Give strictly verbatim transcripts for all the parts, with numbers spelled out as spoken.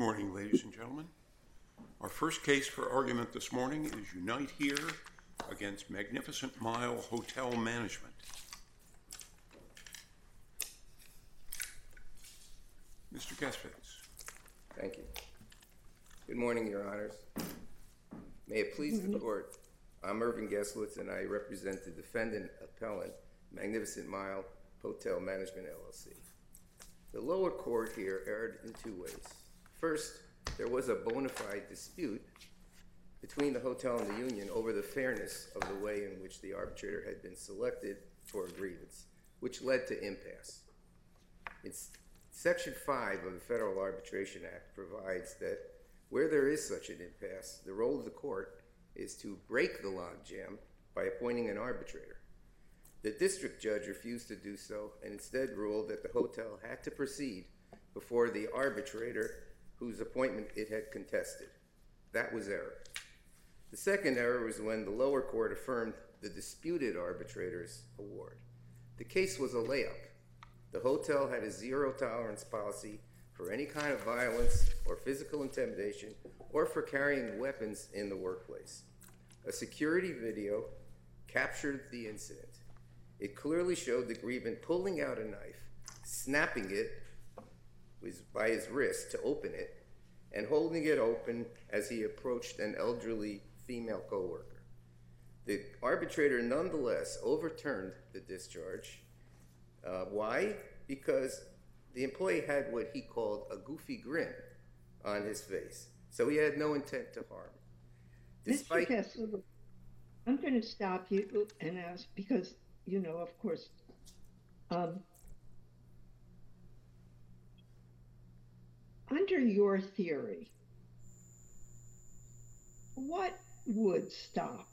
morning, ladies and gentlemen. Our first case for argument this morning is Unite Here against Magnificent Mile Hotel Management. Mister Gesvitz. Thank you. Good morning, Your Honors. May it please the Court, I'm Irvin Geswitz, and I represent the defendant appellant, Magnificent Mile Hotel Management, L L C. The lower court here erred in two ways. First, there was a bona fide dispute between the hotel and the union over the fairness of the way in which the arbitrator had been selected for a grievance, which led to impasse. It's Section five of the Federal Arbitration Act provides that where there is such an impasse, the role of the court is to break the logjam by appointing an arbitrator. The district judge refused to do so and instead ruled that the hotel had to proceed before the arbitrator whose appointment it had contested. That was error. The second error was when the lower court affirmed the disputed arbitrator's award. The case was a layup. The hotel had a zero-tolerance policy for any kind of violence or physical intimidation or for carrying weapons in the workplace. A security video captured the incident. It clearly showed the grievant pulling out a knife, snapping it by his wrist to open it, and holding it open as he approached an elderly female coworker. The arbitrator nonetheless overturned the discharge. Uh, why? Because the employee had what he called a goofy grin on his face, so he had no intent to harm. Despite Mister Kessler, I'm going to stop you and ask, because, you know, of course, um, under your theory, what would stop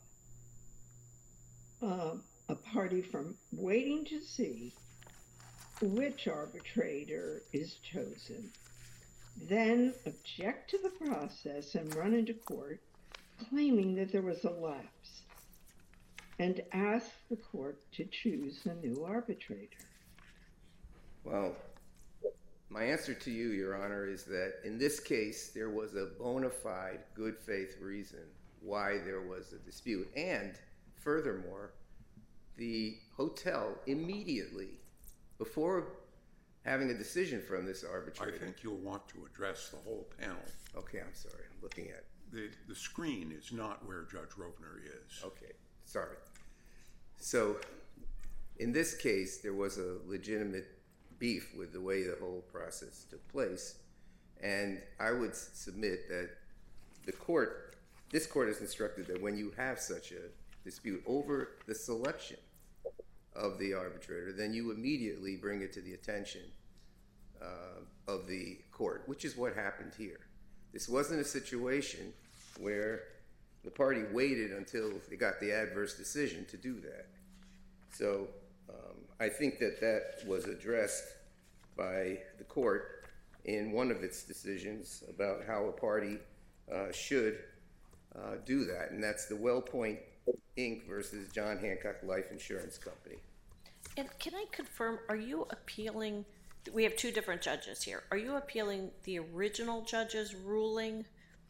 uh, a party from waiting to see which arbitrator is chosen, then object to the process and run into court claiming that there was a lapse, and ask the court to choose a new arbitrator? Well, my answer to you, Your Honor, is that in this case, there was a bona fide good faith reason why there was a dispute. And furthermore, the hotel immediately, before having a decision from this arbitrator. I think you'll want to address the whole panel. Okay, I'm sorry. I'm looking at The, the screen is not where Judge Rovner is. Okay, sorry. So in this case, there was a legitimate beef with the way the whole process took place. And I would submit that the court, this court has instructed that when you have such a dispute over the selection of the arbitrator, then you immediately bring it to the attention uh, of the court, which is what happened here. This wasn't a situation where the party waited until they got the adverse decision to do that. So um, I think that that was addressed by the court in one of its decisions about how a party uh, should uh, do that, and that's the WellPoint Incorporated versus John Hancock Life Insurance Company. And can I confirm, are you appealing, we have two different judges here, are you appealing the original judge's ruling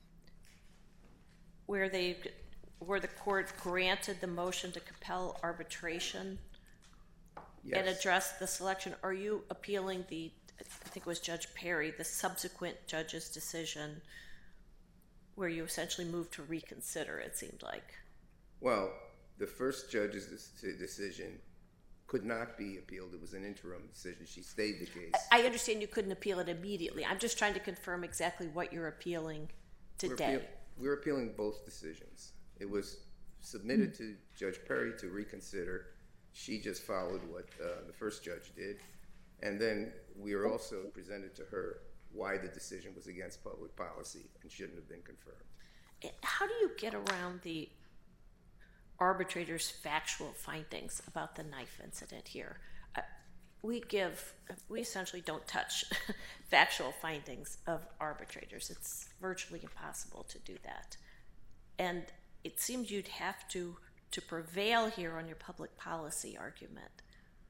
where they, where the court granted the motion to compel arbitration Yes. and address the selection? Are you appealing the, I think it was Judge Perry, the subsequent judge's decision where you essentially moved to reconsider, it seemed like? Well, the first judge's decision could not be appealed. It was an interim decision. She stayed the case. I understand you couldn't appeal it immediately. I'm just trying to confirm exactly what you're appealing today. We're, appeal- we're appealing both decisions. It was submitted mm-hmm. to Judge Perry to reconsider. She just followed what uh, the first judge did. And then we were also presented to her why the decision was against public policy and shouldn't have been confirmed. How do you get around the arbitrator's factual findings about the knife incident here? Uh, we give, we essentially don't touch factual findings of arbitrators. It's virtually impossible to do that. And it seems you'd have to, to prevail here on your public policy argument,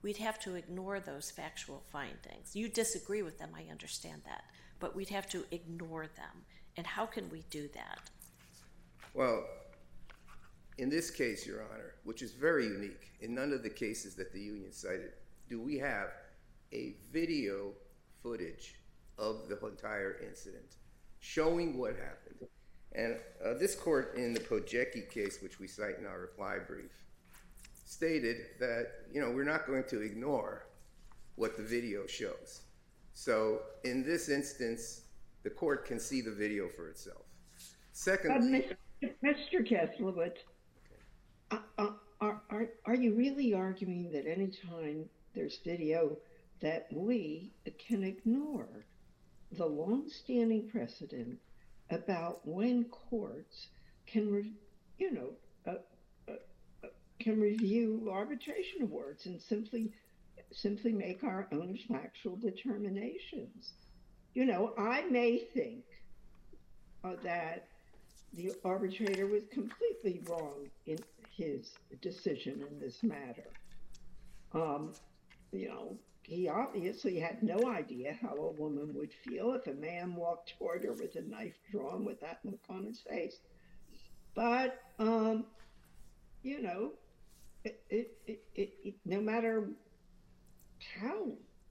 we'd have to ignore those factual findings. You disagree with them, I understand that, but we'd have to ignore them. And how can we do that? Well, in this case, Your Honor, which is very unique, in none of the cases that the union cited, do we have a video footage of the entire incident showing what happened. And uh, this court in the Pojecki case, which we cite in our reply brief, stated that, you know, we're not going to ignore what the video shows. So in this instance, the court can see the video for itself. Secondly, uh, Mister Keslowitz, uh, uh, are, are, are you really arguing that anytime there's video that we can ignore the long-standing precedent about when courts can, re, you know, uh, uh, uh, can review arbitration awards and simply, simply make our own factual determinations? You know, I may think uh, that the arbitrator was completely wrong in his decision in this matter. Um, you know, he obviously had no idea how a woman would feel if a man walked toward her with a knife drawn with that look on his face. But, um, you know, it, it, it, it, it, no matter how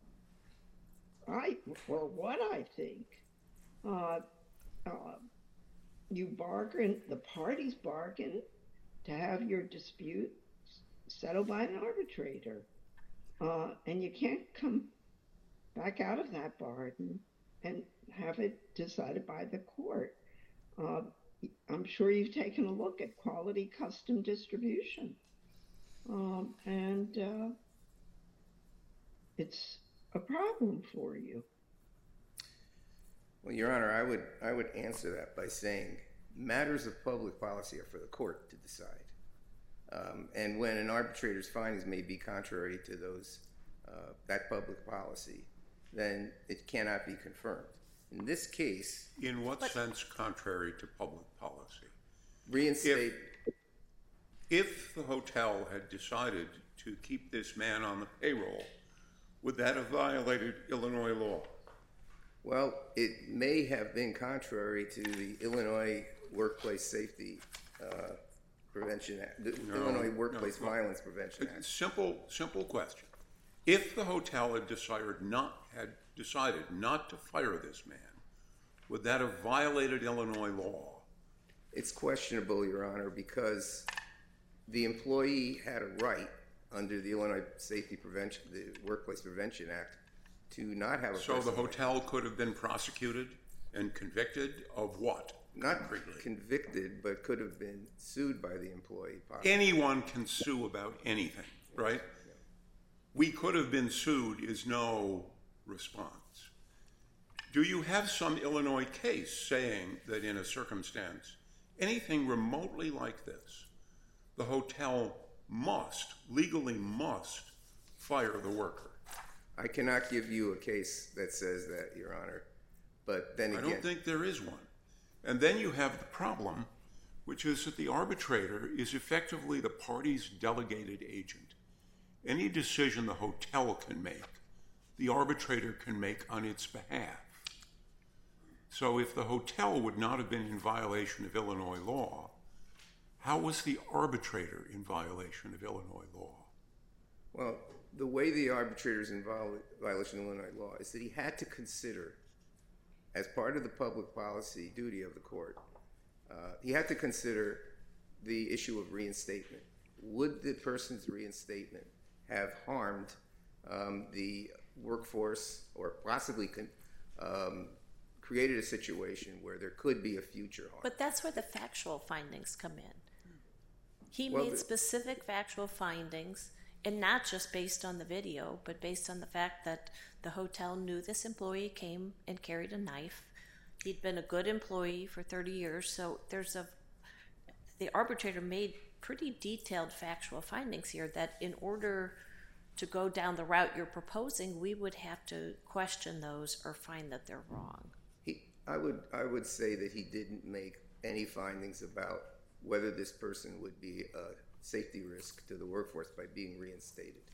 I, or what I think, uh, uh, you bargain, the parties bargain to have your dispute settled by an arbitrator. Uh, and you can't come back out of that bargain and have it decided by the court. Uh, I'm sure you've taken a look at quality custom distribution. Um, and uh, it's a problem for you. Well, Your Honor, I would, I would answer that by saying matters of public policy are for the court to decide. Um, and when an arbitrator's findings may be contrary to those, uh, that public policy, then it cannot be confirmed. In this case... In what but, sense contrary to public policy? Reinstate... If, if the hotel had decided to keep this man on the payroll, would that have violated Illinois law? Well, it may have been contrary to the Illinois Workplace Safety uh, Prevention Act, the no, Illinois Workplace no, Violence Prevention Act. Simple, simple question. If the hotel had decided not had decided not to fire this man, would that have violated Illinois law? It's questionable, Your Honor, because the employee had a right under the Illinois Safety Prevention, the Workplace Prevention Act, to not have a. So the hotel could have been prosecuted and convicted of what? Not really convicted, but could have been sued by the employee. Possibly. Anyone can sue about anything, right? Yeah. We could have been sued is no response. Do you have some Illinois case saying that in a circumstance, anything remotely like this, the hotel must, legally must, fire the worker? I cannot give you a case that says that, Your Honor, but then again... I don't think there is one. And then you have the problem, which is that the arbitrator is effectively the party's delegated agent. Any decision the hotel can make, the arbitrator can make on its behalf. So if the hotel would not have been in violation of Illinois law, how was the arbitrator in violation of Illinois law? Well, the way the arbitrator is in violation of Illinois law is that he had to consider, as part of the public policy duty of the court, uh, he had to consider the issue of reinstatement. Would the person's reinstatement have harmed um, the workforce or possibly con um, created a situation where there could be a future harm? But that's where the factual findings come in. He well, made the, specific factual findings, and not just based on the video, but based on the fact that the hotel knew this employee came and carried a knife. He'd been a good employee for thirty years, so there's a, the arbitrator made pretty detailed factual findings here that in order to go down the route you're proposing, we would have to question those or find that they're wrong. He, I would, I would say that he didn't make any findings about whether this person would be a safety risk to the workforce by being reinstated.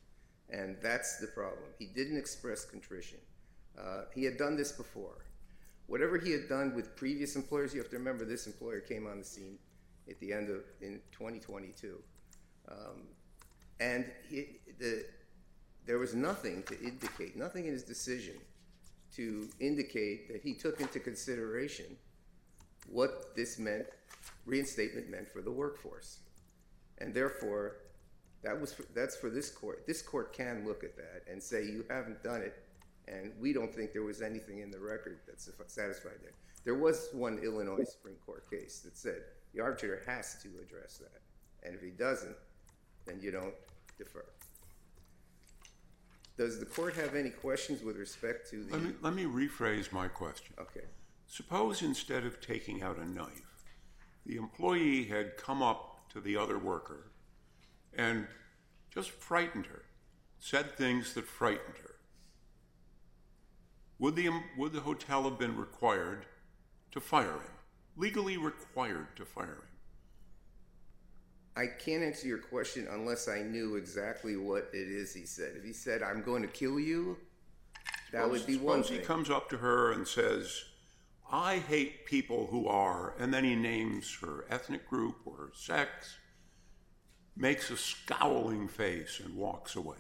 And that's the problem. He didn't express contrition. Uh, he had done this before. Whatever he had done with previous employers, you have to remember this employer came on the scene at the end of in twenty twenty-two. Um, and he, the, there was nothing to indicate, nothing in his decision to indicate that he took into consideration what this meant, reinstatement meant for the workforce. And therefore, that was for, that's for this court. This court can look at that and say, you haven't done it, and we don't think there was anything in the record that satisfied that. There was one Illinois Supreme Court case that said the arbitrator has to address that. And if he doesn't, then you don't defer. Does the court have any questions with respect to the... Let me, let me rephrase my question. Okay. Suppose instead of taking out a knife, the employee had come up to the other worker and just frightened her, said things that frightened her. Would the, would the hotel have been required to fire him, legally required to fire him? I can't answer your question unless I knew exactly what it is he said. If he said, I'm going to kill you, that Suppose, would be one thing. Suppose he comes up to her and says, I hate people who are, and then he names her ethnic group or her sex, makes a scowling face and walks away.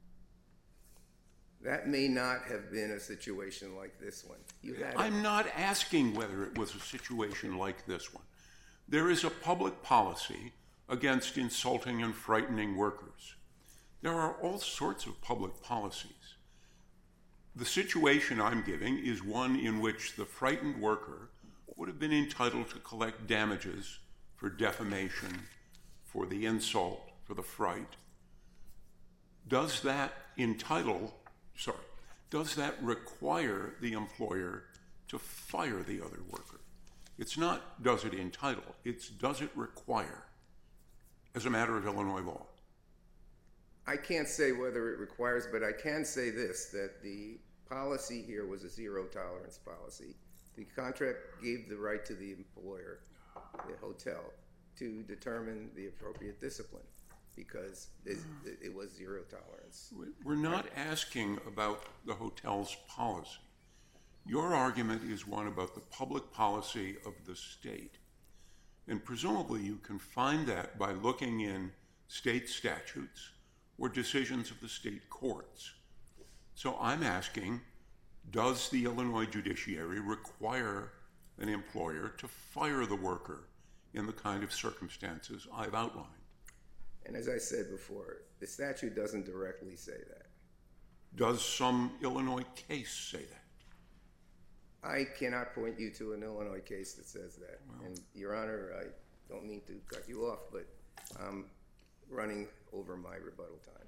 That may not have been a situation like this one. You had I'm not asking whether it was a situation like this one. There is a public policy against insulting and frightening workers. There are all sorts of public policies. The situation I'm giving is one in which the frightened worker would have been entitled to collect damages for defamation, for the insult, for the fright. Does that entitle, sorry, does that require the employer to fire the other worker? It's not does it entitle, it's does it require as a matter of Illinois law? I can't say whether it requires, but I can say this, that the policy here was a zero tolerance policy. The contract gave the right to the employer, the hotel, to determine the appropriate discipline because it, it was zero tolerance. We're not asking about the hotel's policy. Your argument is one about the public policy of the state. And presumably you can find that by looking in state statutes or decisions of the state courts. So I'm asking, does the Illinois judiciary require an employer to fire the worker in the kind of circumstances I've outlined? And as I said before, the statute doesn't directly say that. Does some Illinois case say that? I cannot point you to an Illinois case that says that. Well, and Your Honor, I don't mean to cut you off, but I'm running over my rebuttal time.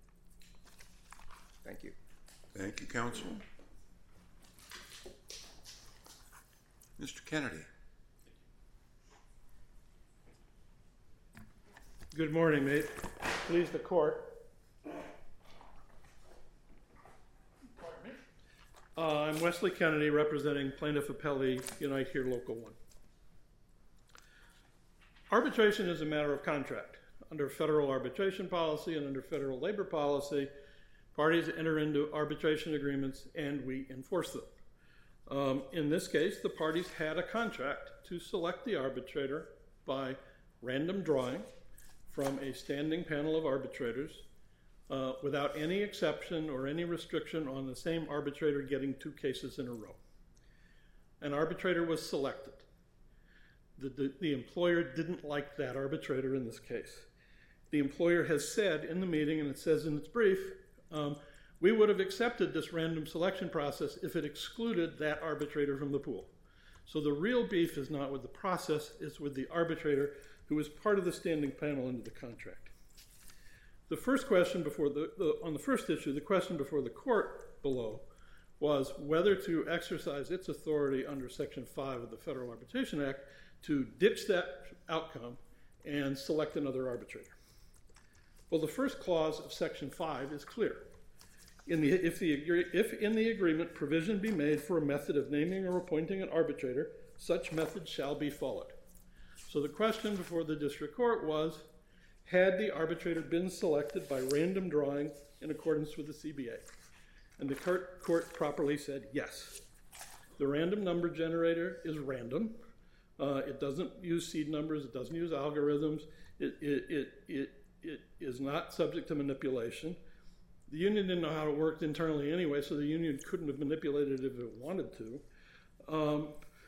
Thank you. Thank you, counsel. Mister Kennedy. Good morning, mate. Please the court. Uh, I'm Wesley Kennedy, representing Plaintiff Appellee Unite Here Local one. Arbitration is a matter of contract. Under federal arbitration policy and under federal labor policy, parties enter into arbitration agreements and we enforce them. Um, in this case, the parties had a contract to select the arbitrator by random drawing from a standing panel of arbitrators uh, without any exception or any restriction on the same arbitrator getting two cases in a row. An arbitrator was selected. The, the, the employer didn't like that arbitrator in this case. The employer has said in the meeting, and it says in its brief, um, we would have accepted this random selection process if it excluded that arbitrator from the pool. So the real beef is not with the process, it's with the arbitrator who is part of the standing panel under the contract. The first question before the, the, on the first issue, the question before the court below was whether to exercise its authority under Section five of the Federal Arbitration Act to ditch that outcome and select another arbitrator. Well, the first clause of Section five is clear. In the, if, the, if in the agreement provision be made for a method of naming or appointing an arbitrator, such method shall be followed. So the question before the district court was, had the arbitrator been selected by random drawing in accordance with the C B A. And the court, court properly said yes. The random number generator is random. Uh, it doesn't use seed numbers. It doesn't use algorithms. It, it, it, it, it is not subject to manipulation. The union didn't know how it worked internally anyway, so the union couldn't have manipulated it if it wanted to. Um,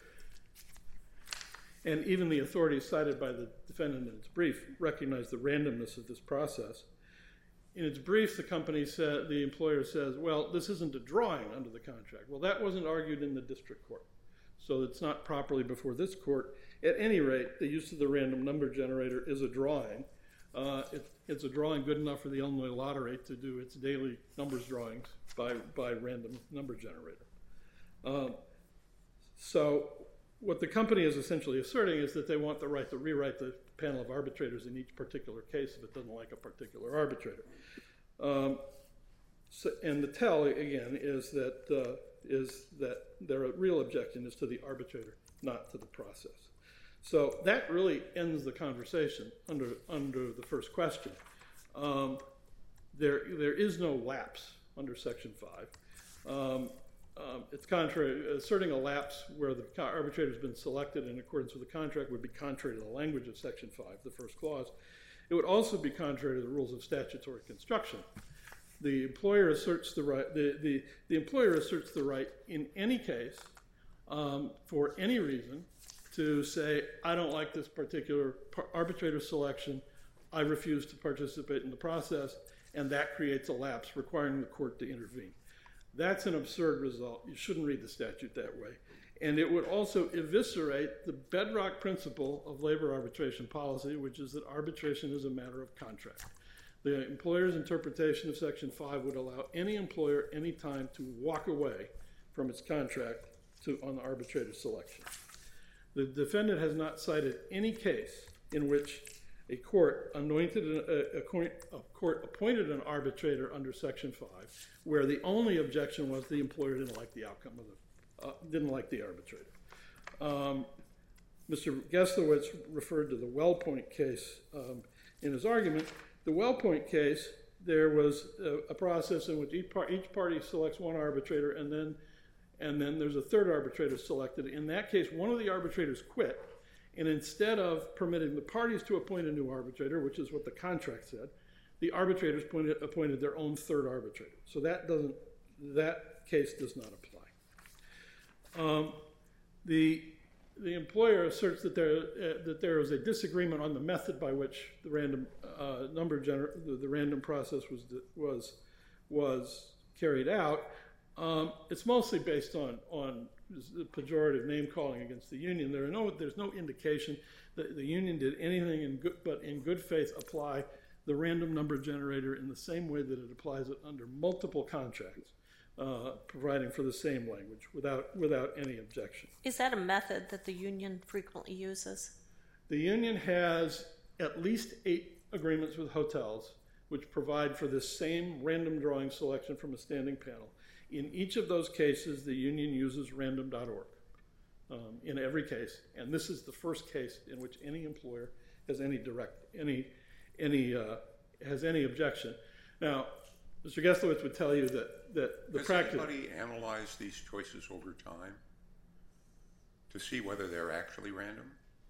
and even the authorities cited by the defendant in its brief recognized the randomness of this process. In its brief, the company said, the employer says, well, this isn't a drawing under the contract. Well, that wasn't argued in the district court, so it's not properly before this court. At any rate, the use of the random number generator is a drawing. Uh, it, it's a drawing good enough for the Illinois Lottery to do its daily numbers drawings by, by random number generator. Um, so what the company is essentially asserting is that they want the right to rewrite the panel of arbitrators in each particular case if it doesn't like a particular arbitrator. Um, so, and the tell, again, is that, uh, is that their real objection is to the arbitrator, not to the process. So that really ends the conversation under, under the first question. Um, there, there is no lapse under Section five. Um, Um, it's contrary, asserting a lapse where the arbitrator has been selected in accordance with the contract would be contrary to the language of Section five, the first clause. It would also be contrary to the rules of statutory construction. The employer asserts the right, the, the, the employer asserts the right in any case um, for any reason to say, I don't like this particular arbitrator selection, I refuse to participate in the process, and that creates a lapse requiring the court to intervene. That's an absurd result. You shouldn't read the statute that way. And it would also eviscerate the bedrock principle of labor arbitration policy, which is that arbitration is a matter of contract. The employer's interpretation of Section five would allow any employer any time to walk away from its contract to, on the arbitrator selection. The defendant has not cited any case in which a court anointed a, a, a court appointed an arbitrator under Section five, where the only objection was the employer didn't like the outcome of the, uh, didn't like the arbitrator. Um, Mister Geslowitz referred to the Wellpoint case um, in his argument. The Wellpoint case, there was a, a process in which each, par each party selects one arbitrator, and then, and then there's a third arbitrator selected. In that case, one of the arbitrators quit. And instead of permitting the parties to appoint a new arbitrator, which is what the contract said, the arbitrators appointed, appointed their own third arbitrator. So that doesn't, that case does not apply. Um, the, the employer asserts that there, uh, that there is a disagreement on the method by which the random uh, number gener the, the random process was was was carried out. Um, it's mostly based on on the pejorative name calling against the union. There are no, there's no indication that the union did anything in good, but in good faith apply the random number generator in the same way that it applies it under multiple contracts, uh, providing for the same language without without any objection. Is that a method that the union frequently uses? The union has at least eight agreements with hotels which provide for this same random drawing selection from a standing panel. In each of those cases, the union uses random dot org um, in every case, and this is the first case in which any employer has any direct, any, any, uh, has any objection. Now, Mister Geslowitz would tell you that, that the Has practice... Has anybody analyzed these choices over time to see whether they're actually random?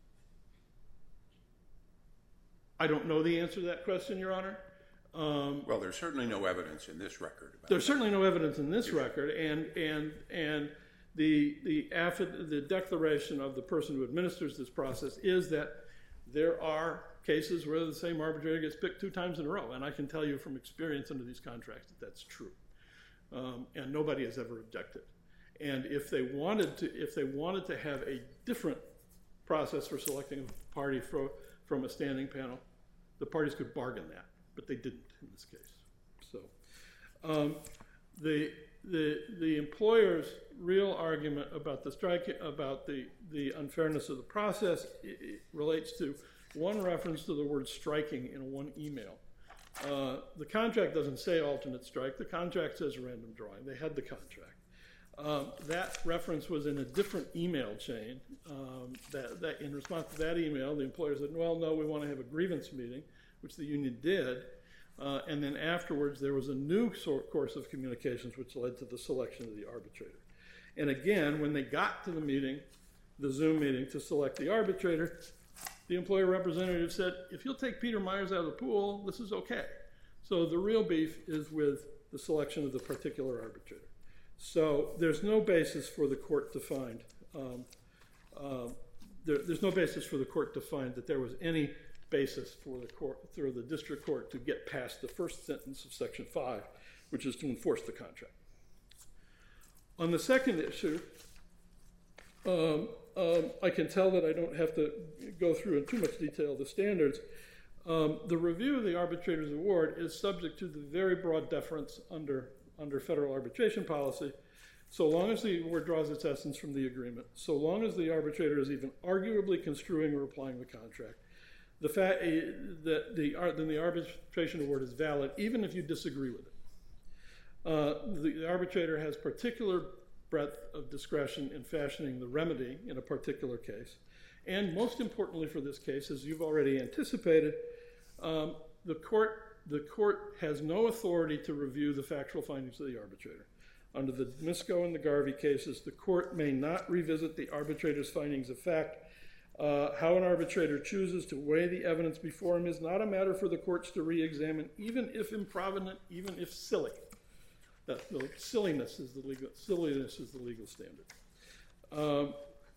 I don't know the answer to that question, Your Honor. Um, well, there's certainly no evidence in this record. About there's that. certainly no evidence in this record, and and and the the affid the declaration of the person who administers this process is that there are cases where the same arbitrator gets picked two times in a row, and I can tell you from experience under these contracts that that's true, um, and nobody has ever objected. And if they wanted to, if they wanted to have a different process for selecting a party for, from a standing panel, the parties could bargain that. But they didn't in this case. So um, the the the employer's real argument about the strike, about the the unfairness of the process, it, it relates to one reference to the word striking in one email. Uh, the contract doesn't say alternate strike. The contract says random drawing. They had the contract. Um, that reference was in a different email chain. Um, that, that in response to that email, the employer said, well, no, we want to have a grievance meeting. which the union did, uh, and then afterwards there was a new sort course of communications which led to the selection of the arbitrator. And again, when they got to the meeting, the Zoom meeting to select the arbitrator, the employer representative said, if you'll take Peter Myers out of the pool, this is okay. So the real beef is with the selection of the particular arbitrator. So there's no basis for the court to find, um, um, there, there's no basis for the court to find that there was any basis for the court, through the district court, to get past the first sentence of Section five, which is to enforce the contract. On the second issue, um, um, I can tell that I don't have to go through in too much detail the standards. Um, the review of the arbitrator's award is subject to the very broad deference under, under federal arbitration policy, so long as the award draws its essence from the agreement, so long as the arbitrator is even arguably construing or applying the contract. The fact that the, then the arbitration award is valid, even if you disagree with it. Uh, the, the arbitrator has particular breadth of discretion in fashioning the remedy in a particular case. And most importantly for this case, as you've already anticipated, um, the court, the court has no authority to review the factual findings of the arbitrator. Under the Misko and the Garvey cases, the court may not revisit the arbitrator's findings of fact. Uh, how an arbitrator chooses to weigh the evidence before him is not a matter for the courts to re-examine, even if improvident, even if silly. That, the silliness is the legal silliness is the legal standard. Um,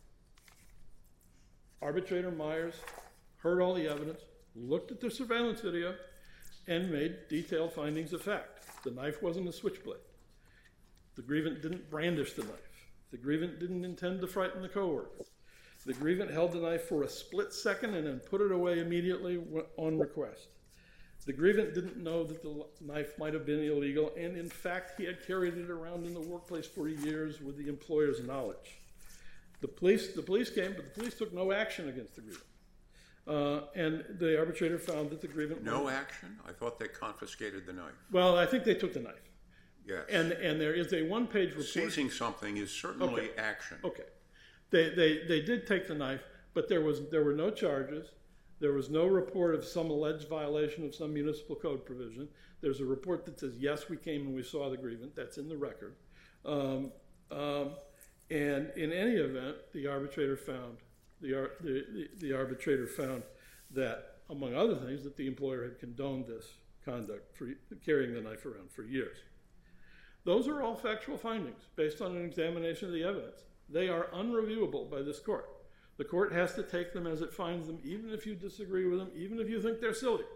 Arbitrator Myers heard all the evidence, looked at the surveillance video, and made detailed findings of fact. The knife wasn't a switchblade. The grievant didn't brandish the knife. The grievant didn't intend to frighten the coworker. The grievant held the knife for a split second and then put it away immediately on request. The grievant didn't know that the knife might have been illegal, and in fact, he had carried it around in the workplace for years with the employer's knowledge. The police, the police came, but the police took no action against the grievant. Uh, and the arbitrator found that the grievant... No action? I thought they confiscated the knife. Well, I think they took the knife. Yes. And, and there is a one-page report... Seizing something is certainly okay. action. Okay. They, they, they did take the knife, but there, was, there were no charges. There was no report of some alleged violation of some municipal code provision. There's a report that says, yes, we came and we saw the grievant. That's in the record. Um, um, and in any event, the arbitrator found the, the, the, the arbitrator found that, among other things, that the employer had condoned this conduct for carrying the knife around for years. Those are all factual findings based on an examination of the evidence. They are unreviewable by this court. The court has to take them as it finds them, even if you disagree with them, even if you think they're silly.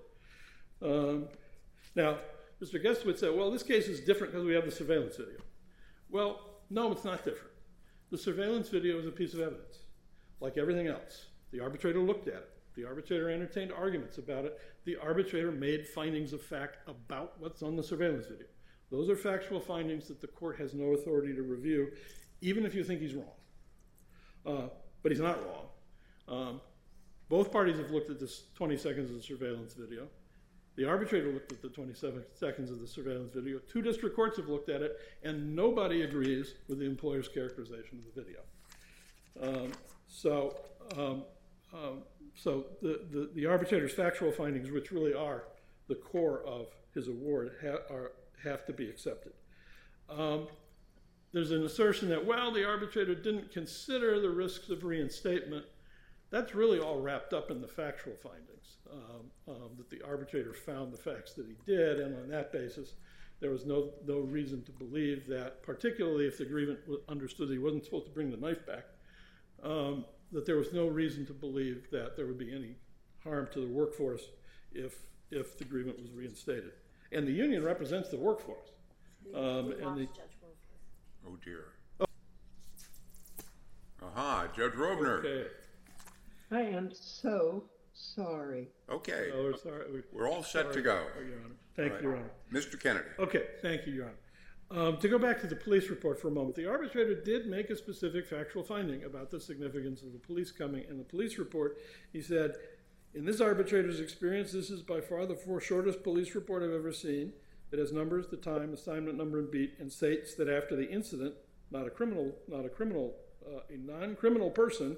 Um, now, Mister Gestwitz said, well, this case is different because we have the surveillance video. Well, no, it's not different. The surveillance video is a piece of evidence, like everything else. The arbitrator looked at it. The arbitrator entertained arguments about it. The arbitrator made findings of fact about what's on the surveillance video. Those are factual findings that the court has no authority to review, even if you think he's wrong. Uh, but he's not wrong. Um, both parties have looked at this twenty seconds of the surveillance video. The arbitrator looked at the twenty-seven seconds of the surveillance video. Two district courts have looked at it, and nobody agrees with the employer's characterization of the video. Um, so um, um, so the, the, the arbitrator's factual findings, which really are the core of his award, ha are, have to be accepted. Um, There's an assertion that, well, the arbitrator didn't consider the risks of reinstatement. That's really all wrapped up in the factual findings, um, um, that the arbitrator found the facts that he did, and on that basis, there was no, no reason to believe that, particularly if the grievant understood that he wasn't supposed to bring the knife back, um, that there was no reason to believe that there would be any harm to the workforce if, if the grievant was reinstated. And the union represents the workforce. Um, and the, Oh, dear. Oh. Aha, Judge Robner. Okay. I am so sorry. Okay. Oh, we're, sorry. we're, we're all set sorry, to go. Your Honor. Thank right. you, Your Honor. Mister Kennedy. Okay, thank you, Your Honor. Um, to go back to the police report for a moment, the arbitrator did make a specific factual finding about the significance of the police coming. In the police report, he said, in this arbitrator's experience, this is by far the four shortest police report I've ever seen. It has numbers, the time, assignment number, and beat, and states that after the incident, not a criminal, not a criminal, uh, a non-criminal person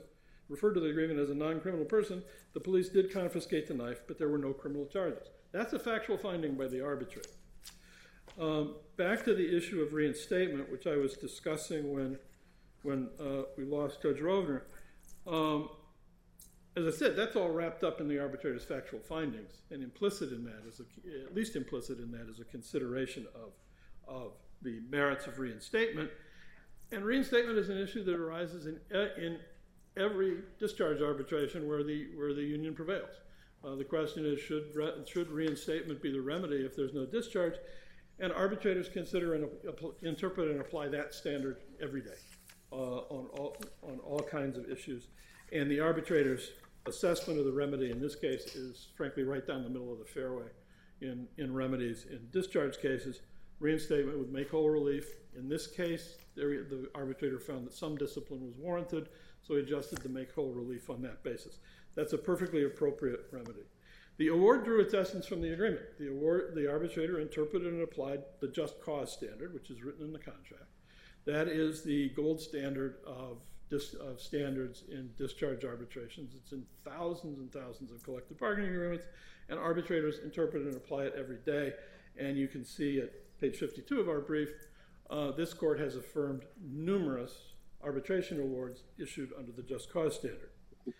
referred to the agreement as a non-criminal person, the police did confiscate the knife, but there were no criminal charges. That's a factual finding by the arbitrator. Um, back to the issue of reinstatement, which I was discussing when, when uh, we lost Judge Rovner. Um, as I said, that's all wrapped up in the arbitrator's factual findings, and implicit in that is, a, at least implicit in that is a consideration of, of the merits of reinstatement. And reinstatement is an issue that arises in, in every discharge arbitration where the, where the union prevails. Uh, the question is, should, re, should reinstatement be the remedy if there's no discharge? And arbitrators consider and uh, interpret and apply that standard every day uh, on, all, on all kinds of issues. And the arbitrator's assessment of the remedy in this case is, frankly, right down the middle of the fairway in, in remedies. In discharge cases, reinstatement with make-whole relief. In this case, there, the arbitrator found that some discipline was warranted, so he adjusted the make-whole relief on that basis. That's a perfectly appropriate remedy. The award drew its essence from the agreement. The, award, the arbitrator interpreted and applied the just cause standard, which is written in the contract. That is the gold standard of, dis, of standards in discharge arbitrations. It's in thousands and thousands of collective bargaining agreements, and arbitrators interpret and apply it every day. And you can see at page fifty-two of our brief, uh, this court has affirmed numerous arbitration awards issued under the just cause standard.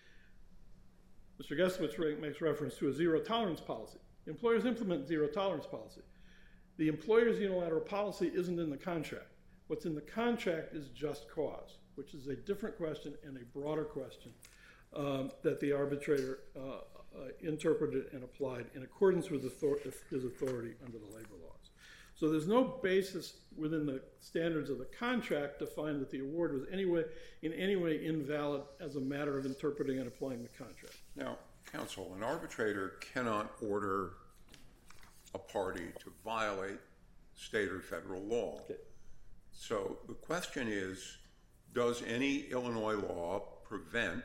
Mister Geslowitz makes reference to a zero tolerance policy. Employers implement zero tolerance policy. The employer's unilateral policy isn't in the contract. What's in the contract is just cause, which is a different question and a broader question um, that the arbitrator uh, uh, interpreted and applied in accordance with author his authority under the labor laws. So there's no basis within the standards of the contract to find that the award was anyway, in any way invalid as a matter of interpreting and applying the contract. Now, counsel, an arbitrator cannot order a party to violate state or federal law. Okay. So the question is, does any Illinois law prevent,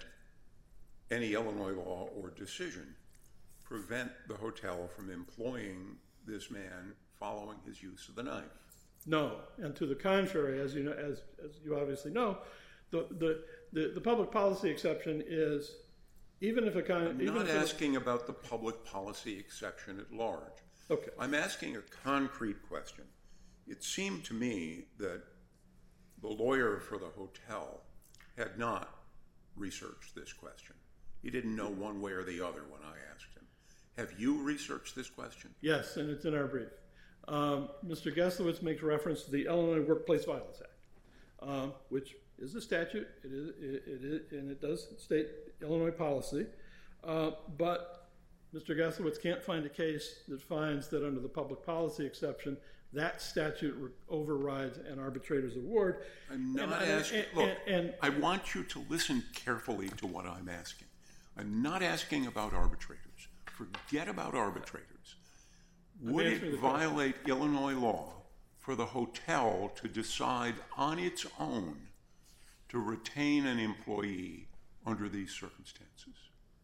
any Illinois law or decision, prevent the hotel from employing this man following his use of the knife? No, and to the contrary, as you know, as, as you obviously know, the, the, the, the public policy exception is, even if a kind I'm even not if asking about the public policy exception at large. Okay. I'm asking a concrete question. It seemed to me that the lawyer for the hotel had not researched this question. He didn't know one way or the other when I asked him. Have you researched this question? Yes, and it's in our brief. Um, Mister Geslowitz makes reference to the Illinois Workplace Violence Act, um, which is a statute, it is, it, it is, and it does state Illinois policy, uh, but Mister Geslowitz can't find a case that finds that under the public policy exception, that statute overrides an arbitrator's award. I'm not and, asking, and, look, and, and, I want you to listen carefully to what I'm asking. I'm not asking about arbitrators. Forget about arbitrators. Would it violate Illinois law for the hotel to decide on its own to retain an employee under these circumstances?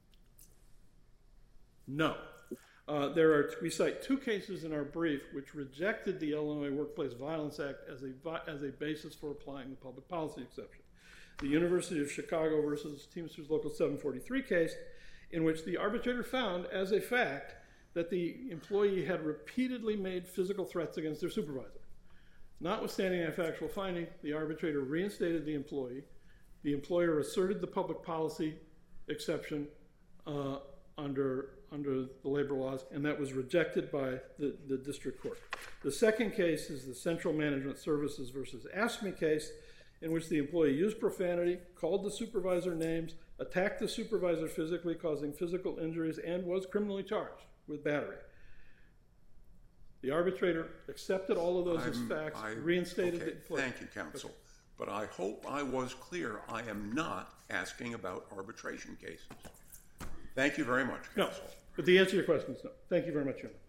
No. Uh, there are, we cite two cases in our brief which rejected the Illinois Workplace Violence Act as a, as a basis for applying the public policy exception. The University of Chicago versus Teamsters Local seven forty-three case, in which the arbitrator found as a fact that the employee had repeatedly made physical threats against their supervisor. Notwithstanding that factual finding, the arbitrator reinstated the employee. The employer asserted the public policy exception uh, under, under the labor laws, and that was rejected by the, the district court. The second case is the Central Management Services versus AFSCME case, in which the employee used profanity, called the supervisor names, attacked the supervisor physically, causing physical injuries, and was criminally charged with battery. The arbitrator accepted all of those I'm, as facts, I, reinstated okay, the employee. Thank you, counsel. Okay. But I hope I was clear. I am not asking about arbitration cases. Thank you very much, counsel. No, but the answer to your question is no. Thank you very much, Chairman.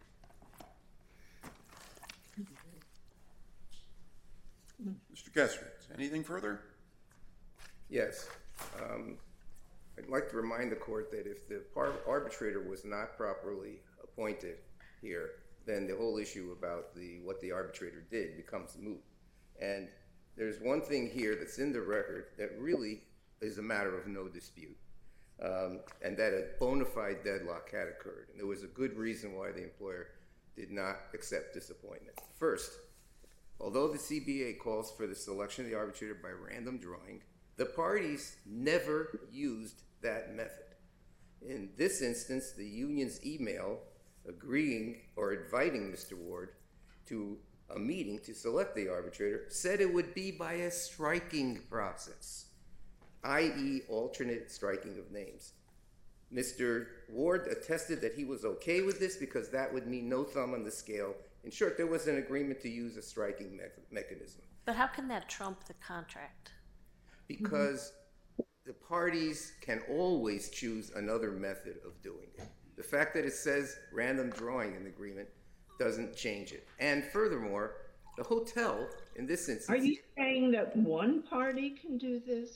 Mister Geslowitz, anything further? Yes. Um, I'd like to remind the court that if the arbitrator was not properly appointed here, then the whole issue about the what the arbitrator did becomes moot. And there's one thing here that's in the record that really is a matter of no dispute, um, and that a bona fide deadlock had occurred. And there was a good reason why the employer did not accept this appointment. First, although the C B A calls for the selection of the arbitrator by random drawing, the parties never used that method. In this instance, the union's email agreeing or inviting Mister Ward to a meeting to select the arbitrator said it would be by a striking process, that is alternate striking of names. Mister Ward attested that he was okay with this because that would mean no thumb on the scale. In short, there was an agreement to use a striking me- mechanism. But how can that trump the contract? Because the parties can always choose another method of doing it. The fact that it says random drawing in the agreement doesn't change it. And furthermore, the hotel, in this instance... Are you saying that one party can do this?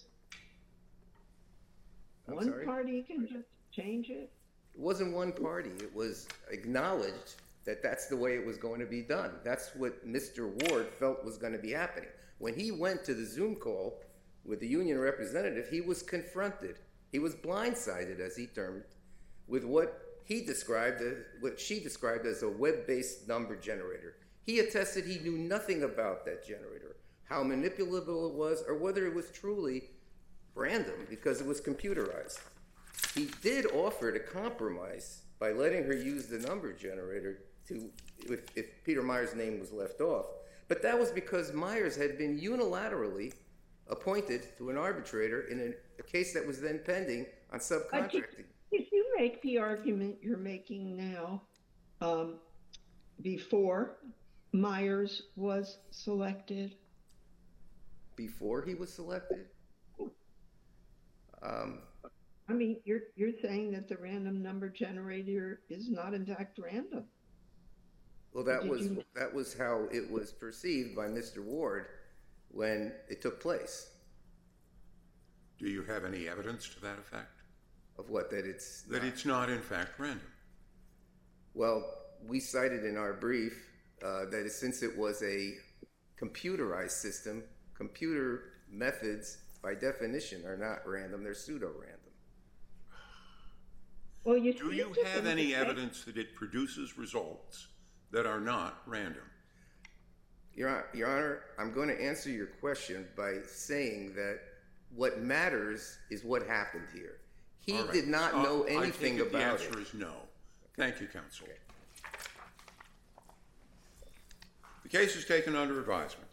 I'm one sorry? party can just change it? It wasn't one party. It was acknowledged that that's the way it was going to be done. That's what Mister Ward felt was going to be happening. When he went to the Zoom call with the union representative, he was confronted. He was blindsided, as he termed, with what he described, as, what she described as a web-based number generator. He attested he knew nothing about that generator, how manipulable it was, or whether it was truly random because it was computerized. He did offer to compromise by letting her use the number generator to, if, if Peter Myers' name was left off. But that was because Myers had been unilaterally appointed to an arbitrator in a, a case that was then pending on subcontracting. Did you make the argument you're making now um, before Myers was selected? Before he was selected? Um, I mean, you're you're saying that the random number generator is not in fact random. well, that Did was you- that was how it was perceived by Mister Ward when it took place. Do you have any evidence to that effect? Of what, that it's That not- it's not, in fact, random? Well, we cited in our brief uh, that since it was a computerized system, computer methods by definition are not random, they're pseudo-random. Well, you Do you have any evidence that it produces results that are not random? Your, Hon- Your Honor, I'm going to answer your question by saying that what matters is what happened here. He All right. did not Uh, know I anything take it about the it. answer is no. Thank you, counsel. The case is taken under advisement.